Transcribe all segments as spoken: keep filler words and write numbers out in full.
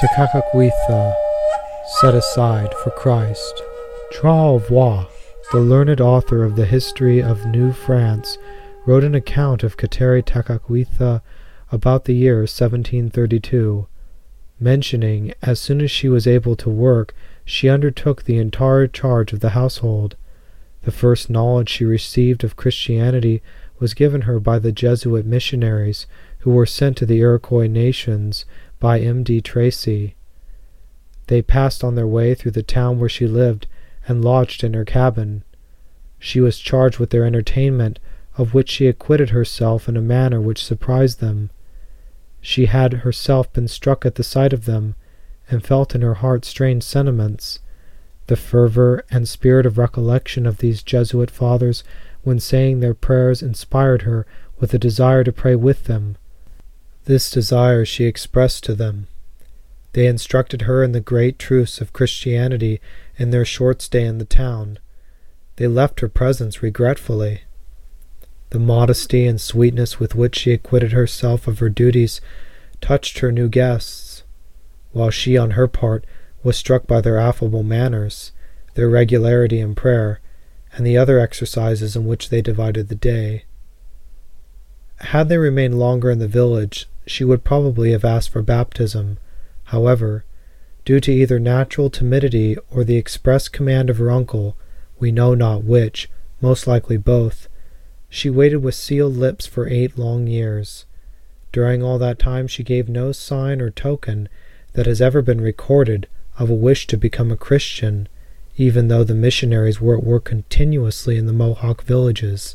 Takakwitha, set aside for Christ. Charles Voix, the learned author of the History of New France, wrote an account of Kateri Takakwitha about the year seventeen thirty-two, mentioning, as soon as she was able to work, she undertook the entire charge of the household. The first knowledge she received of Christianity was given her by the Jesuit missionaries who were sent to the Iroquois nations by M D Tracy. They passed on their way through the town where she lived and lodged in her cabin. She was charged with their entertainment, of which she acquitted herself in a manner which surprised them. She had herself been struck at the sight of them, and felt in her heart strange sentiments. The fervor and spirit of recollection of these Jesuit fathers when saying their prayers inspired her with a desire to pray with them. This desire she expressed to them. They instructed her in the great truths of Christianity in their short stay in the town. They left her presence regretfully. The modesty and sweetness with which she acquitted herself of her duties touched her new guests, while she, on her part, was struck by their affable manners, their regularity in prayer, and the other exercises in which they divided the day. Had they remained longer in the village, she would probably have asked for baptism. However, due to either natural timidity or the express command of her uncle, we know not which, most likely both, she waited with sealed lips for eight long years. During all that time she gave no sign or token that has ever been recorded of a wish to become a Christian, even though the missionaries were at work continuously in the Mohawk villages.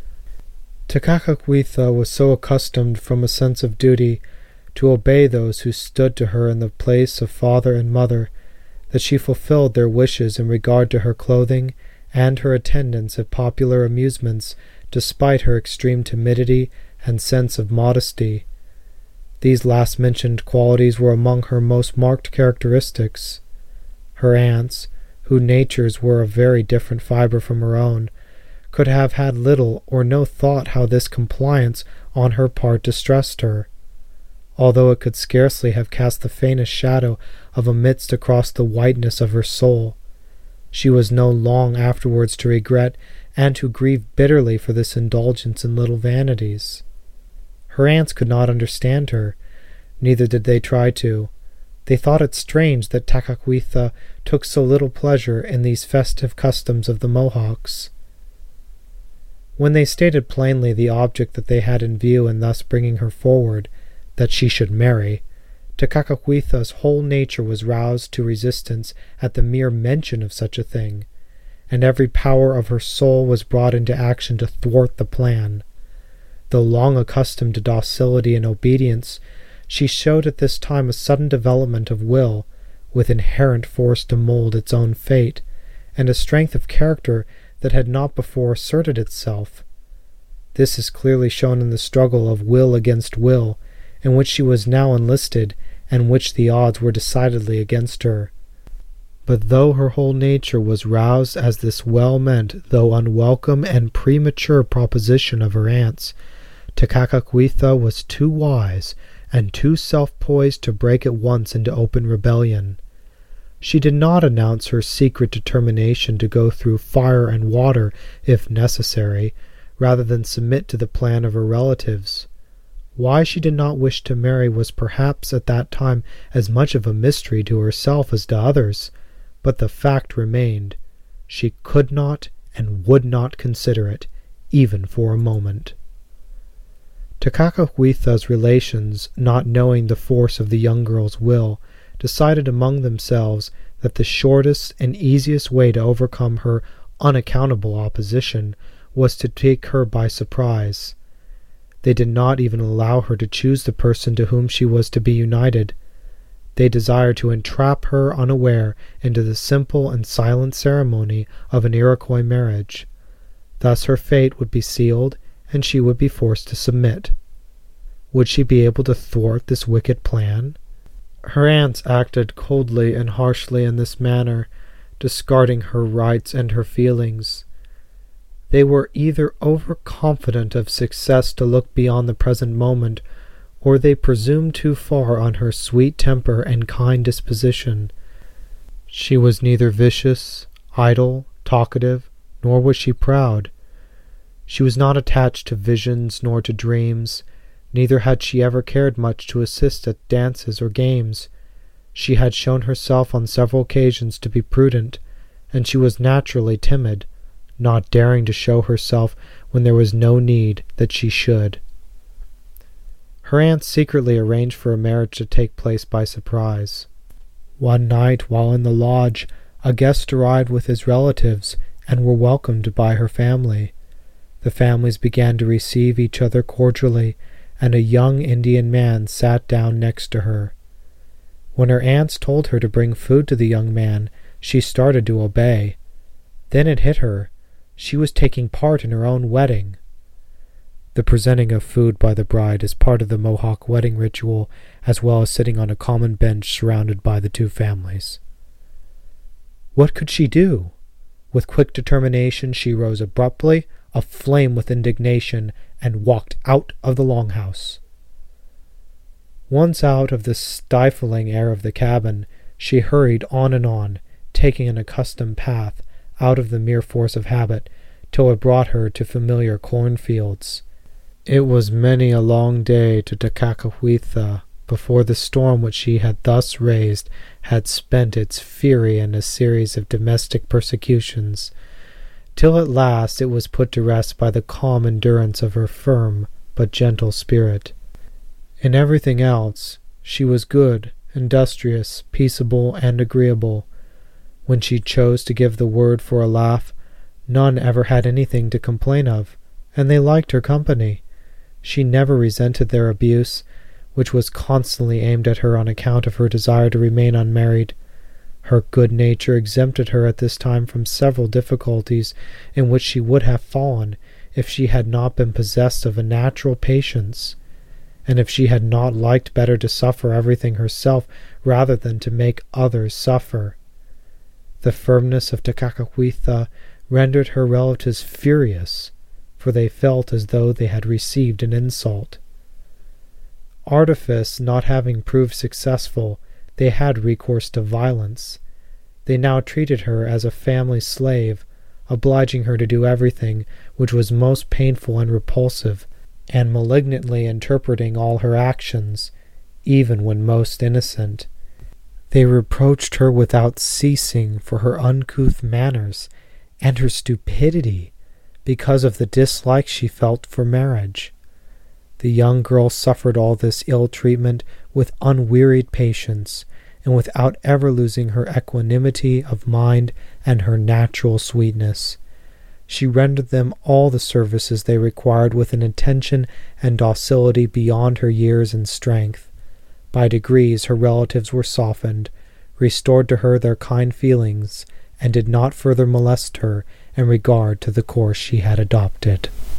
Takakwitha was so accustomed from a sense of duty to obey those who stood to her in the place of father and mother, that she fulfilled their wishes in regard to her clothing and her attendance at popular amusements, despite her extreme timidity and sense of modesty. These last-mentioned qualities were among her most marked characteristics. Her aunts, whose natures were of very different fibre from her own, could have had little or no thought how this compliance on her part distressed her, although it could scarcely have cast the faintest shadow of a mist across the whiteness of her soul. She was known long afterwards to regret and to grieve bitterly for this indulgence in little vanities. Her aunts could not understand her, neither did they try to. They thought it strange that Takakwitha took so little pleasure in these festive customs of the Mohawks. When they stated plainly the object that they had in view in thus bringing her forward, that she should marry, Takakwitha's whole nature was roused to resistance at the mere mention of such a thing, and every power of her soul was brought into action to thwart the plan. Though long accustomed to docility and obedience, she showed at this time a sudden development of will, with inherent force to mold its own fate, and a strength of character that had not before asserted itself. This is clearly shown in the struggle of will against will, in which she was now enlisted, and which the odds were decidedly against her. But though her whole nature was roused as this well-meant, though unwelcome and premature proposition of her aunt's, Takakwitha was too wise and too self-poised to break at once into open rebellion. She did not announce her secret determination to go through fire and water, if necessary, rather than submit to the plan of her relatives. Why she did not wish to marry was perhaps at that time as much of a mystery to herself as to others, but the fact remained. She could not and would not consider it, even for a moment. Takakwitha's relations, not knowing the force of the young girl's will, decided among themselves that the shortest and easiest way to overcome her unaccountable opposition was to take her by surprise. They did not even allow her to choose the person to whom she was to be united. They desired to entrap her unaware into the simple and silent ceremony of an Iroquois marriage. Thus her fate would be sealed, and she would be forced to submit. Would she be able to thwart this wicked plan? Her aunts acted coldly and harshly in this manner, discarding her rights and her feelings. They were either overconfident of success to look beyond the present moment, or they presumed too far on her sweet temper and kind disposition. She was neither vicious, idle, talkative, nor was she proud. She was not attached to visions nor to dreams, neither had she ever cared much to assist at dances or games. She had shown herself on several occasions to be prudent, and she was naturally timid, not daring to show herself when there was no need that she should. Her aunt secretly arranged for a marriage to take place by surprise. One night, while in the lodge, a guest arrived with his relatives and were welcomed by her family. The families began to receive each other cordially, and a young Indian man sat down next to her. When her aunts told her to bring food to the young man, she started to obey. Then it hit her. She was taking part in her own wedding. The presenting of food by the bride is part of the Mohawk wedding ritual, as well as sitting on a common bench surrounded by the two families. What could she do? With quick determination she rose abruptly, aflame with indignation, and walked out of the longhouse. Once out of the stifling air of the cabin, she hurried on and on, taking an accustomed path, out of the mere force of habit, till it brought her to familiar cornfields. It was many a long day to Tekakwitha before the storm which she had thus raised had spent its fury in a series of domestic persecutions, till at last it was put to rest by the calm endurance of her firm but gentle spirit. In everything else she was good, industrious, peaceable, and agreeable. When she chose to give the word for a laugh, none ever had anything to complain of, and they liked her company. She never resented their abuse, which was constantly aimed at her on account of her desire to remain unmarried. Her good nature exempted her at this time from several difficulties in which she would have fallen if she had not been possessed of a natural patience, and if she had not liked better to suffer everything herself rather than to make others suffer. The firmness of Tekakwitha rendered her relatives furious, for they felt as though they had received an insult. Artifice not having proved successful, they had recourse to violence. They now treated her as a family slave, obliging her to do everything which was most painful and repulsive, and malignantly interpreting all her actions, even when most innocent. They reproached her without ceasing for her uncouth manners and her stupidity, because of the dislike she felt for marriage. The young girl suffered all this ill treatment with unwearied patience, and without ever losing her equanimity of mind and her natural sweetness. She rendered them all the services they required with an attention and docility beyond her years and strength. By degrees her relatives were softened, restored to her their kind feelings, and did not further molest her in regard to the course she had adopted.